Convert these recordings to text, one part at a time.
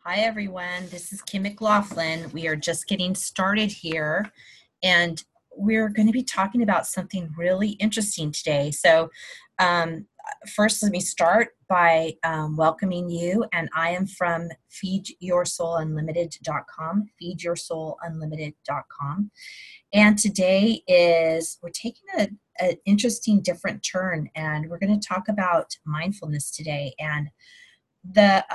Hi, everyone. This is Kim McLaughlin. We are just getting started here, and we're going to be talking about something really interesting today. Um, First, let me start by welcoming you, and I am from feedyoursoulunlimited.com, feedyoursoulunlimited.com. And today we're taking an interesting different turn, and we're going to talk about mindfulness today. And the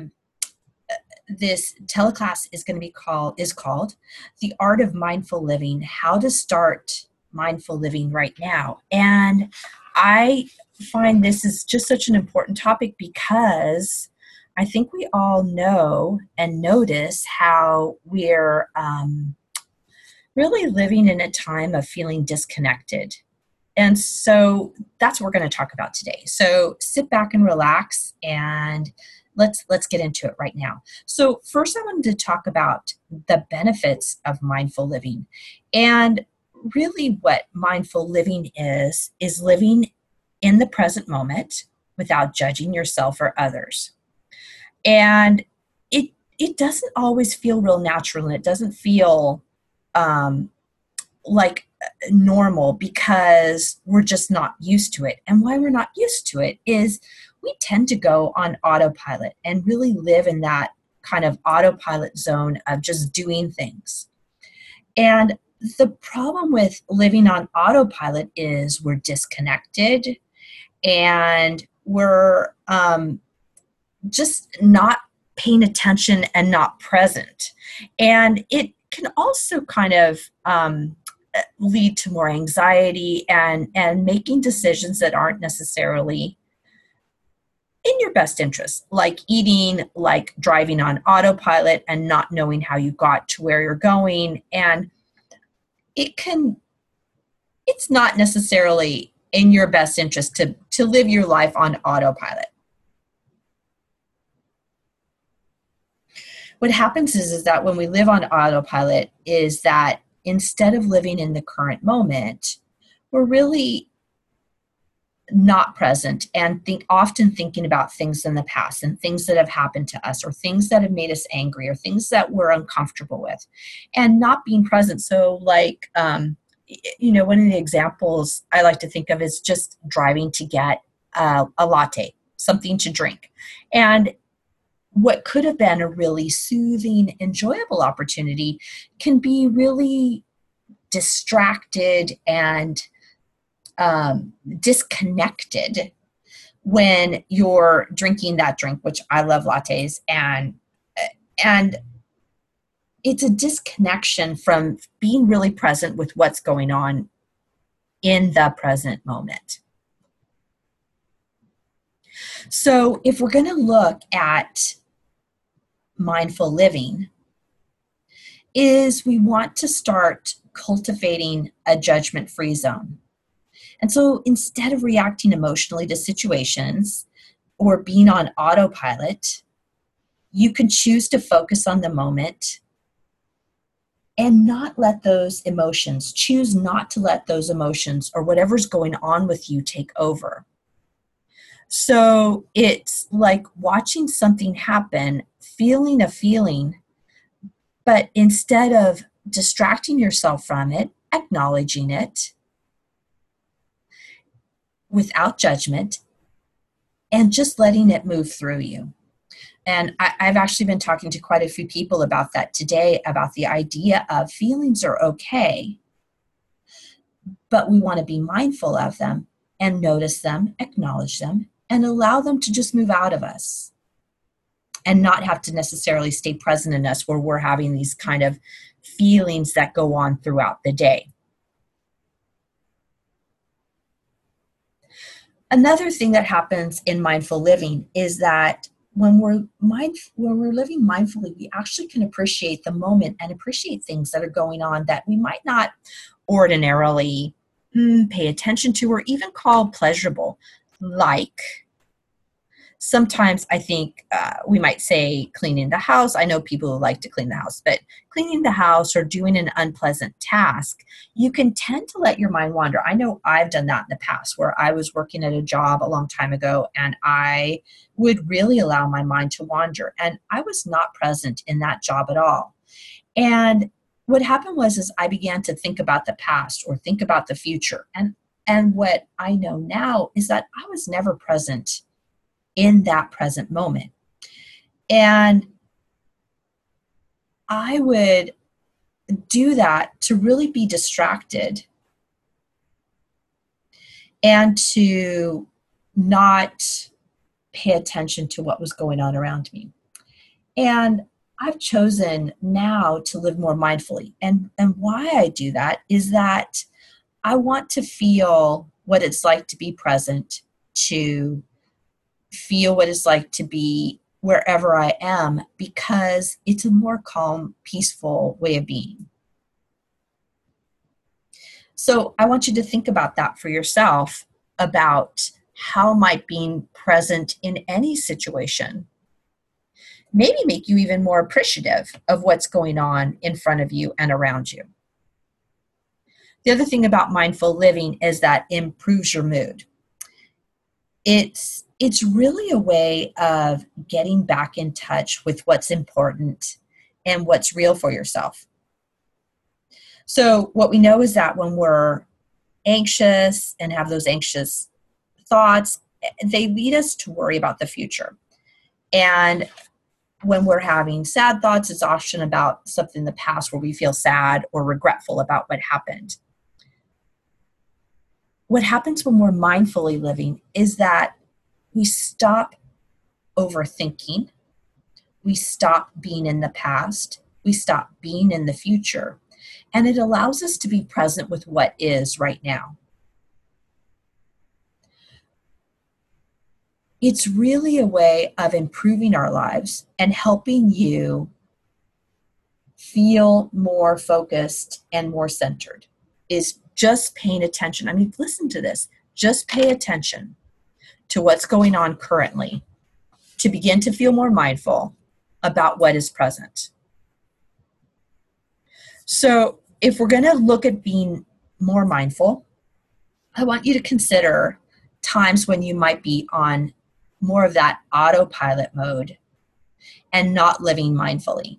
this teleclass is called The Art of Mindful Living: How to Start Mindful Living Right Now. And I find this is just such an important topic because I think we all know and notice how we're really living in a time of feeling disconnected. And so that's what we're going to talk about today. So sit back and relax, and let's get into it right now. So first I wanted to talk about the benefits of mindful living. And really what mindful living is living in the present moment without judging yourself or others. And it doesn't always feel real natural, and it doesn't feel like normal because we're just not used to it. And why we're not used to it is we tend to go on autopilot and really live in that kind of autopilot zone of just doing things. And the problem with living on autopilot is we're disconnected, and we're just not paying attention and not present. And it can also kind of lead to more anxiety and making decisions that aren't necessarily in your best interest, like eating, like driving on autopilot and not knowing how you got to where you're going. And it's not necessarily in your best interest to live your life on autopilot. What happens is that when we live on autopilot is that instead of living in the current moment, we're really not present and often thinking about things in the past and things that have happened to us or things that have made us angry or things that we're uncomfortable with and not being present. So one of the examples I like to think of is just driving to get a latte, something to drink. And what could have been a really soothing, enjoyable opportunity can be really distracted and disconnected when you're drinking that drink, which I love lattes, and it's a disconnection from being really present with what's going on in the present moment. So if we're going to look at mindful living, is we want to start cultivating a judgment-free zone. And so instead of reacting emotionally to situations or being on autopilot, you can choose to focus on the moment and not let those emotions, choose not to let those emotions or whatever's going on with you take over. So it's like watching something happen, feeling a feeling, but instead of distracting yourself from it, acknowledging it without judgment and just letting it move through you. And I've actually been talking to quite a few people about that today, about the idea of feelings are okay, but we want to be mindful of them and notice them, acknowledge them, and allow them to just move out of us and not have to necessarily stay present in us where we're having these kind of feelings that go on throughout the day. Another thing that happens in mindful living is that when we're living mindfully, we actually can appreciate the moment and appreciate things that are going on that we might not ordinarily pay attention to or even call pleasurable, like sometimes I think we might say cleaning the house. I know people who like to clean the house, but cleaning the house or doing an unpleasant task, you can tend to let your mind wander. I know I've done that in the past where I was working at a job a long time ago and I would really allow my mind to wander. And I was not present in that job at all. And what happened was is I began to think about the past or think about the future. And what I know now is that I was never present in that present moment. And I would do that to really be distracted and to not pay attention to what was going on around me. And I've chosen now to live more mindfully. And why I do that is that I want to feel what it's like to be present, to feel what it's like to be wherever I am, because it's a more calm, peaceful way of being. So I want you to think about that for yourself, about how might being present in any situation maybe make you even more appreciative of what's going on in front of you and around you. The other thing about mindful living is that it improves your mood. It's really a way of getting back in touch with what's important and what's real for yourself. So what we know is that when we're anxious and have those anxious thoughts, they lead us to worry about the future. And when we're having sad thoughts, it's often about something in the past where we feel sad or regretful about what happened. What happens when we're mindfully living is that we stop overthinking, we stop being in the past, we stop being in the future, and it allows us to be present with what is right now. It's really a way of improving our lives and helping you feel more focused and more centered, is just paying attention. I mean, listen to this. Just pay attention to what's going on currently to begin to feel more mindful about what is present. So if we're going to look at being more mindful, I want you to consider times when you might be on more of that autopilot mode and not living mindfully.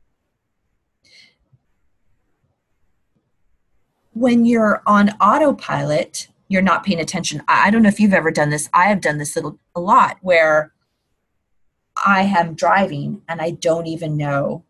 When you're on autopilot, you're not paying attention. I don't know if you've ever done this. I have done this a lot where I am driving and I don't even know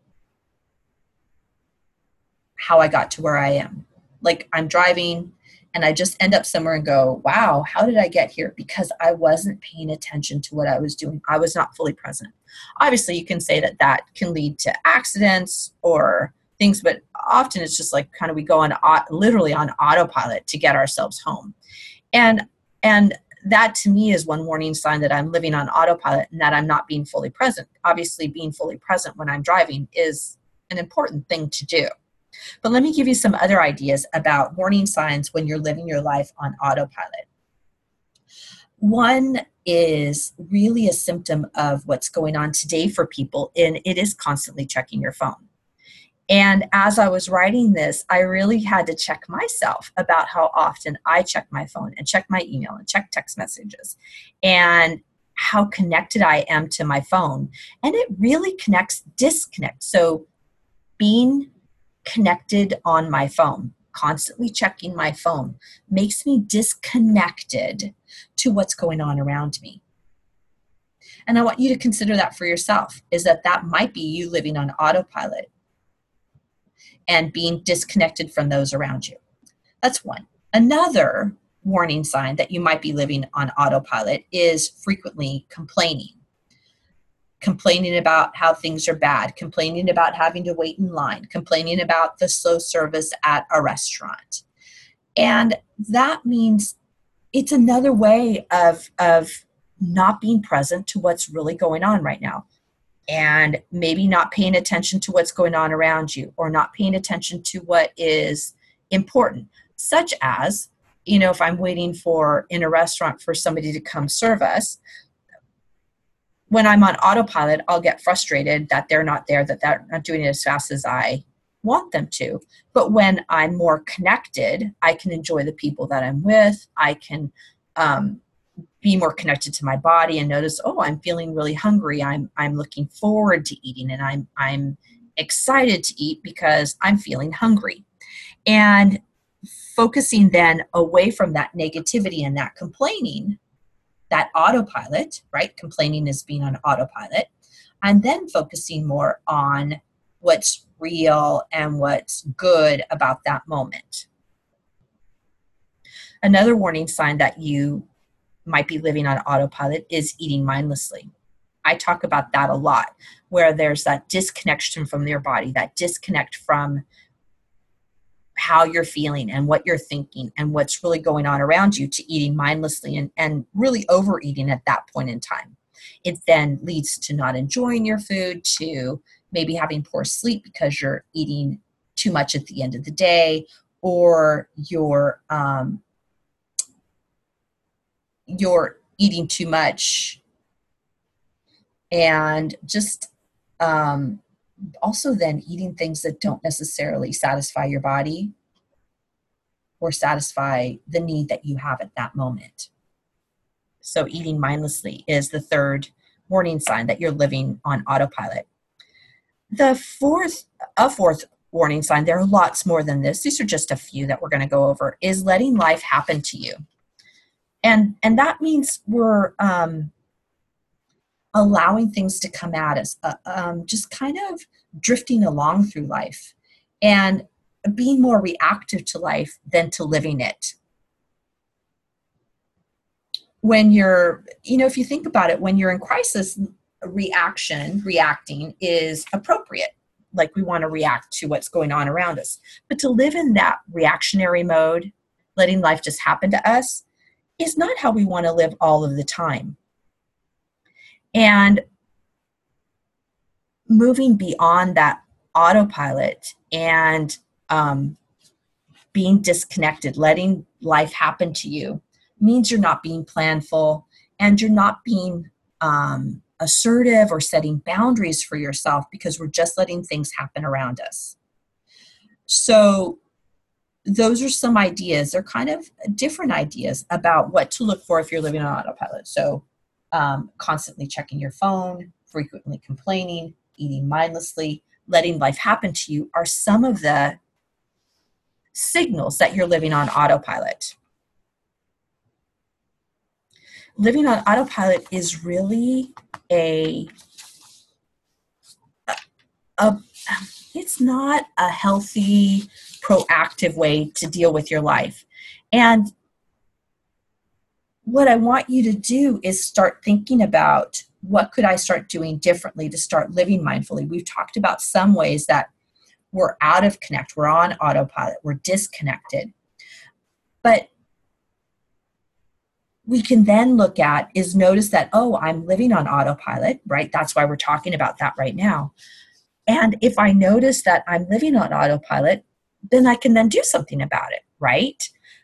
how I got to where I am. Like I'm driving and I just end up somewhere and go, wow, how did I get here? Because I wasn't paying attention to what I was doing. I was not fully present. Obviously, you can say that that can lead to accidents or things, but often it's just like kind of we go on literally on autopilot to get ourselves home. And that to me is one warning sign that I'm living on autopilot and that I'm not being fully present. Obviously, being fully present when I'm driving is an important thing to do. But let me give you some other ideas about warning signs when you're living your life on autopilot. One is really a symptom of what's going on today for people, and it is constantly checking your phone. And as I was writing this, I really had to check myself about how often I check my phone and check my email and check text messages and how connected I am to my phone. And it really disconnects. So being connected on my phone, constantly checking my phone, makes me disconnected to what's going on around me. And I want you to consider that for yourself, is that might be you living on autopilot and being disconnected from those around you. That's one. Another warning sign that you might be living on autopilot is frequently complaining about how things are bad, complaining about having to wait in line, complaining about the slow service at a restaurant. And that means it's another way of not being present to what's really going on right now. And maybe not paying attention to what's going on around you, or not paying attention to what is important, such as, if I'm waiting in a restaurant for somebody to come serve us, when I'm on autopilot, I'll get frustrated that they're not there, that they're not doing it as fast as I want them to. But when I'm more connected, I can enjoy the people that I'm with. I can be more connected to my body and notice, oh, I'm feeling really hungry. I'm looking forward to eating, and I'm excited to eat because I'm feeling hungry. And focusing then away from that negativity and that complaining, that autopilot, right? Complaining is being on autopilot. And then focusing more on what's real and what's good about that moment. Another warning sign that you might be living on autopilot is eating mindlessly. I talk about that a lot, where there's that disconnection from your body, that disconnect from how you're feeling and what you're thinking and what's really going on around you, to eating mindlessly and really overeating at that point in time. It then leads to not enjoying your food, to maybe having poor sleep because you're eating too much at the end of the day, or you're eating too much, and just also then eating things that don't necessarily satisfy your body or satisfy the need that you have at that moment. So eating mindlessly is the third warning sign that you're living on autopilot. A fourth warning sign, there are lots more than this, these are just a few that we're going to go over, is letting life happen to you. And that means we're allowing things to come at us, just kind of drifting along through life and being more reactive to life than to living it. When you're, if you think about it, when you're in crisis, reacting is appropriate. Like, we want to react to what's going on around us. But to live in that reactionary mode, letting life just happen to us, is not how we want to live all of the time. And moving beyond that autopilot and being disconnected, letting life happen to you, means you're not being planful, and you're not being assertive or setting boundaries for yourself, because we're just letting things happen around us. So those are some ideas. They're kind of different ideas about what to look for if you're living on autopilot. So constantly checking your phone, frequently complaining, eating mindlessly, letting life happen to you are some of the signals that you're living on autopilot. Living on autopilot is really it's not a healthy, proactive way to deal with your life. And what I want you to do is start thinking about, what could I start doing differently to start living mindfully? We've talked about some ways that we're out of connect, we're on autopilot, we're disconnected. But we can then look at is notice that, oh, I'm living on autopilot, right? That's why we're talking about that right now. And if I notice that I'm living on autopilot, then I can then do something about it, right?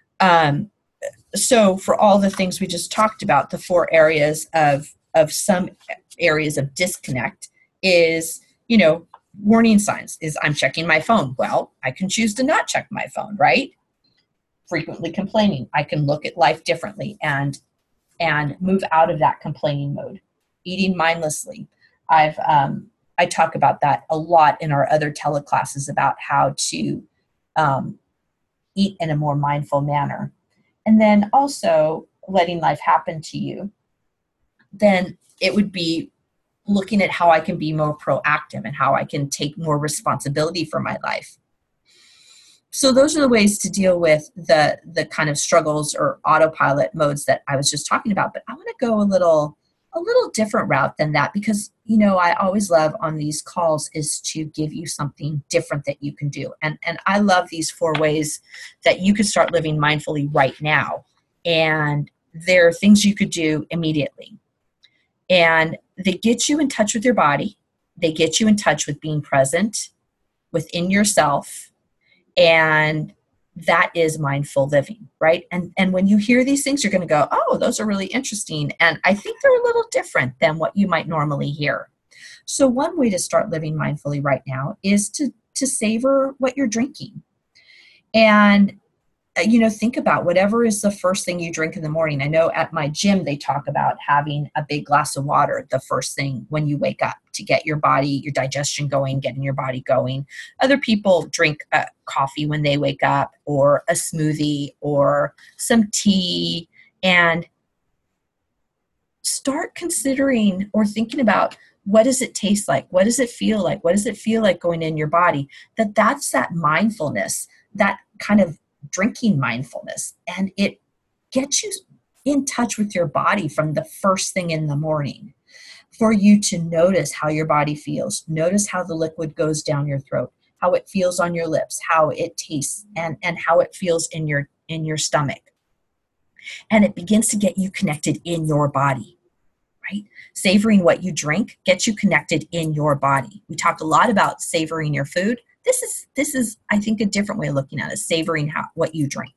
So for all the things we just talked about, the 4 areas of some areas of disconnect is, warning signs is I'm checking my phone. Well, I can choose to not check my phone, right? Frequently complaining, I can look at life differently and move out of that complaining mode. Eating mindlessly, I talk about that a lot in our other teleclasses about how to eat in a more mindful manner. And then also letting life happen to you. Then it would be looking at how I can be more proactive and how I can take more responsibility for my life. So those are the ways to deal with the kind of struggles or autopilot modes that I was just talking about. But I want to go a little different route than that, because, I always love on these calls is to give you something different that you can do. And I love these 4 ways that you could start living mindfully right now. And there are things you could do immediately. And they get you in touch with your body. They get you in touch with being present within yourself. And That is mindful living, right? And when you hear these things, you're going to go, oh, those are really interesting. And I think they're a little different than what you might normally hear. So one way to start living mindfully right now is to savor what you're drinking. And think about whatever is the first thing you drink in the morning. I know at my gym, they talk about having a big glass of water the first thing when you wake up to get your body, your digestion going, getting your body going. Other people drink coffee when they wake up, or a smoothie, or some tea, and start considering or thinking about, what does it taste like? What does it feel like? What does it feel like going in your body? That's that mindfulness, that kind of drinking mindfulness, and it gets you in touch with your body from the first thing in the morning, for you to notice how your body feels, notice how the liquid goes down your throat, how it feels on your lips, how it tastes, and how it feels in your stomach. And it begins to get you connected in your body, right? Savoring what you drink gets you connected in your body. We talk a lot about savoring your food. This is, I think, a different way of looking at it, savoring what you drink.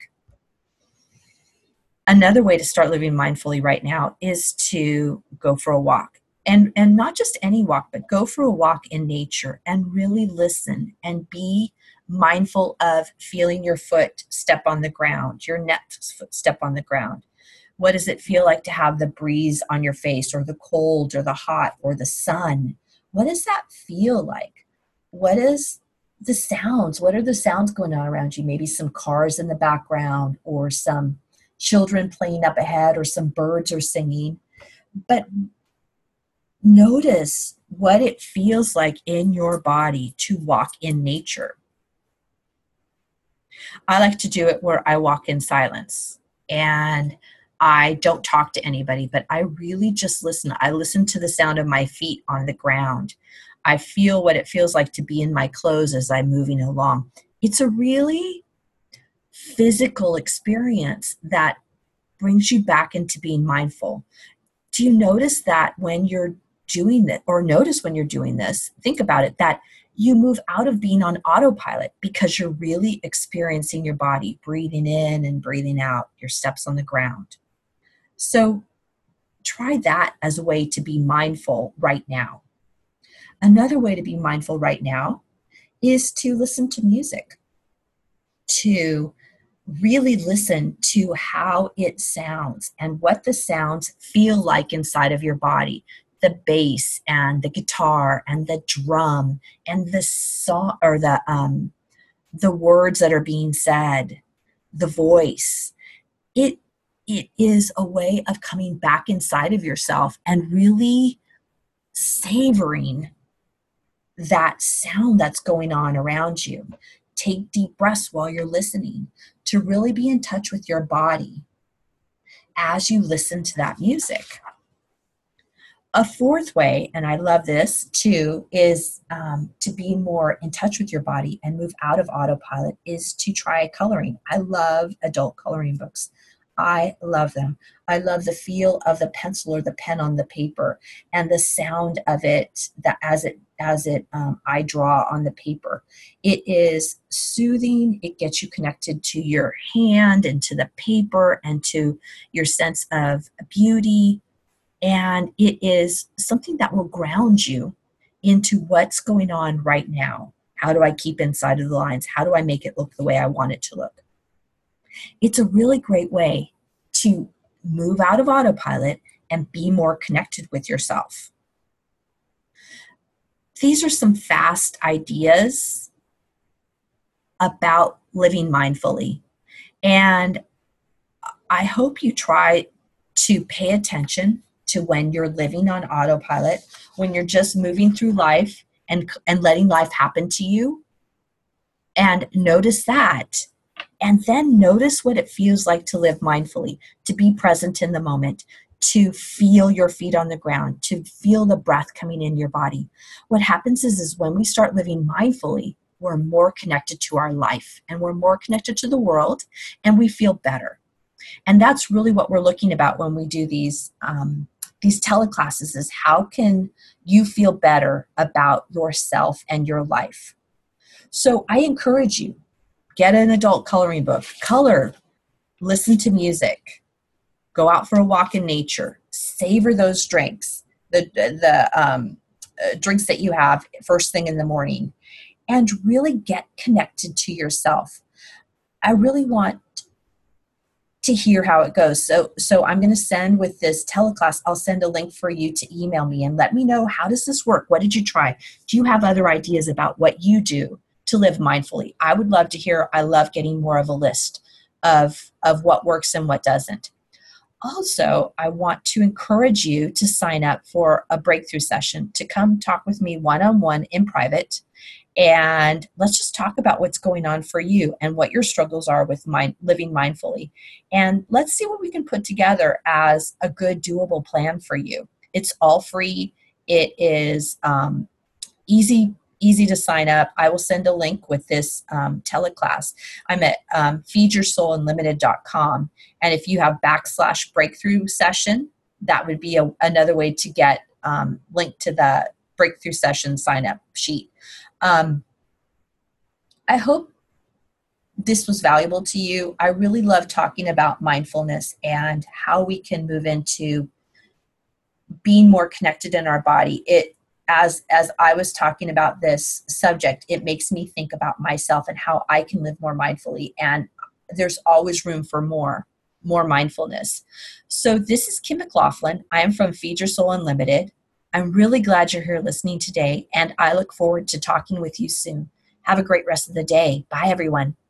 Another way to start living mindfully right now is to go for a walk. And not just any walk, but go for a walk in nature and really listen and be mindful of feeling your foot step on the ground, your next foot step on the ground. What does it feel like to have the breeze on your face, or the cold, or the hot, or the sun? What does that feel like? What is the sounds? What are the sounds going on around you? Maybe some cars in the background, or some children playing up ahead, or some birds are singing. But notice what it feels like in your body to walk in nature. I like to do it where I walk in silence, and I don't talk to anybody, but I really just listen. I listen to the sound of my feet on the ground. I feel what it feels like to be in my clothes as I'm moving along. It's a really physical experience that brings you back into being mindful. Do you notice that when you're doing it, or notice when you're doing this, think about it, that you move out of being on autopilot because you're really experiencing your body, breathing in and breathing out, your steps on the ground. So try that as a way to be mindful right now. Another way to be mindful right now is to listen to music, to really listen to how it sounds and what the sounds feel like inside of your body. The bass and the guitar and the drum and the song, or the words that are being said, the voice. It is a way of coming back inside of yourself and really savoring that sound that's going on around you. Take deep breaths while you're listening to really be in touch with your body as you listen to that music. A fourth way, and I love this too, is to be more in touch with your body and move out of autopilot, is to try coloring. I love adult coloring books. I love them. I love the feel of the pencil or the pen on the paper, and the sound of it, that as I draw on the paper. It is soothing. It gets you connected to your hand and to the paper and to your sense of beauty. And it is something that will ground you into what's going on right now. How do I keep inside of the lines? How do I make it look the way I want it to look? It's a really great way to move out of autopilot and be more connected with yourself. These are some fast ideas about living mindfully. And I hope you try to pay attention to when you're living on autopilot, when you're just moving through life and letting life happen to you. And notice that. And then notice what it feels like to live mindfully, to be present in the moment, to feel your feet on the ground, to feel the breath coming in your body. What happens is when we start living mindfully, we're more connected to our life, and we're more connected to the world, and we feel better. And that's really what we're looking about when we do these teleclasses, is how can you feel better about yourself and your life? So I encourage you get an adult coloring book, color, listen to music, go out for a walk in nature, savor those drinks, the drinks that you have first thing in the morning, and really get connected to yourself. I really want to hear how it goes. So I'm going to send with this teleclass, I'll send a link for you to email me and let me know, how does this work? What did you try? Do you have other ideas about what you do to live mindfully? I would love to hear. I love getting more of a list of what works and what doesn't. Also, I want to encourage you to sign up for a breakthrough session, to come talk with me one-on-one in private. And let's just talk about what's going on for you and what your struggles are with living mindfully. And let's see what we can put together as a good, doable plan for you. It's all free. It is easy to sign up. I will send a link with this teleclass. I'm at feedyoursoulunlimited.com. And if you have /breakthrough session, that would be another way to get linked to the breakthrough session sign up sheet. I hope this was valuable to you. I really love talking about mindfulness and how we can move into being more connected in our body. As I was talking about this subject, it makes me think about myself and how I can live more mindfully. And there's always room for more mindfulness. So this is Kim McLaughlin. I am from Feed Your Soul Unlimited. I'm really glad you're here listening today, and I look forward to talking with you soon. Have a great rest of the day. Bye, everyone.